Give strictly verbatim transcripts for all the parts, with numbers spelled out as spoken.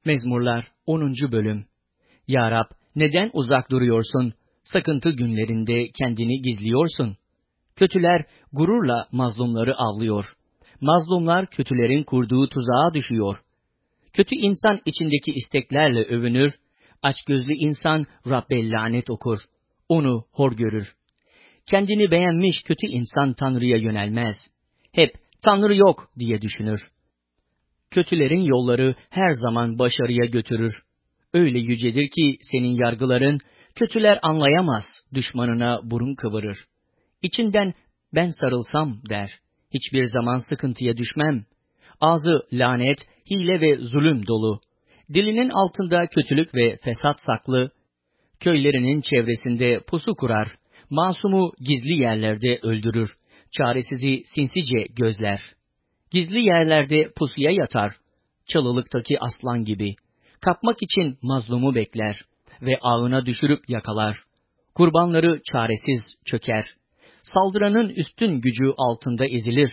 Mezmurlar onuncu Bölüm. Ya Rab, neden uzak duruyorsun? Sıkıntı günlerinde kendini gizliyorsun. Kötüler gururla mazlumları avlıyor. Mazlumlar kötülerin kurduğu tuzağa düşüyor. Kötü insan içindeki isteklerle övünür, açgözlü insan Rabbe lanet okur. Onu hor görür. Kendini beğenmiş kötü insan Tanrı'ya yönelmez. Hep Tanrı yok diye düşünür. Kötülerin yolları her zaman başarıya götürür. Öyle yücedir ki senin yargıların, kötüler anlayamaz, düşmanına burun kıvırır. İçinden ben sarılsam der, hiçbir zaman sıkıntıya düşmem. Ağzı lanet, hile ve zulüm dolu. Dilinin altında kötülük ve fesat saklı. Köylerinin çevresinde pusu kurar. Masumu gizli yerlerde öldürür. Çaresizi sinsice gözler. Gizli yerlerde pusuya yatar. Çalılıktaki aslan gibi. Kapmak için mazlumu bekler ve ağına düşürüp yakalar. Kurbanları çaresiz çöker. Saldıranın üstün gücü altında ezilir.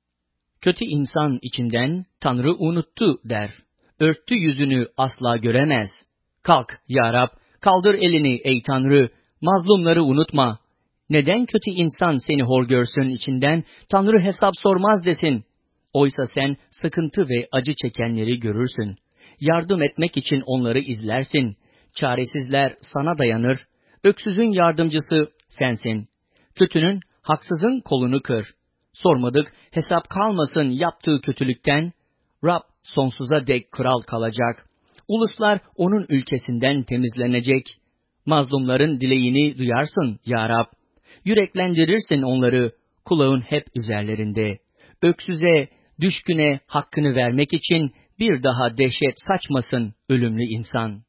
Kötü insan içinden Tanrı unuttu der. Örttü yüzünü asla göremez. Kalk ya Rab, kaldır elini ey Tanrı, mazlumları unutma. Neden kötü insan seni hor görsün içinden, Tanrı hesap sormaz desin. Oysa sen sıkıntı ve acı çekenleri görürsün. Yardım etmek için onları izlersin. Çaresizler sana dayanır. Öksüzün yardımcısı sensin. Kötünün, haksızın kolunu kır. Sormadık, hesap kalmasın yaptığı kötülükten. Rab sonsuza dek kral kalacak. Uluslar onun ülkesinden temizlenecek. Mazlumların dileğini duyarsın ya Rab. Yüreklendirirsin onları, kulağın hep üzerlerinde. Öksüze, düşküne hakkını vermek için bir daha dehşet saçmasın ölümlü insan.